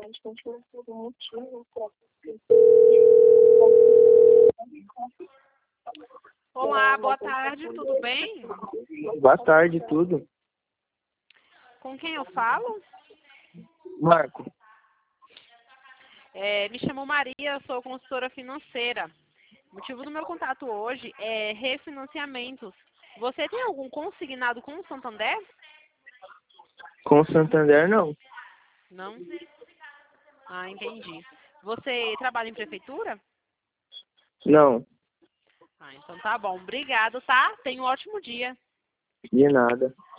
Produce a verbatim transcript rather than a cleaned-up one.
Olá, boa tarde, tudo bem? Boa tarde, tudo. Com quem eu falo? Marco. É, me chamo Maria, sou consultora financeira. O motivo do meu contato hoje é refinanciamentos. Você tem algum consignado com o Santander? Com o Santander, não. Não? Ah, entendi. Você trabalha em prefeitura? Não, Ah, então tá bom. Obrigado, tá? Tenha um ótimo dia. de nada.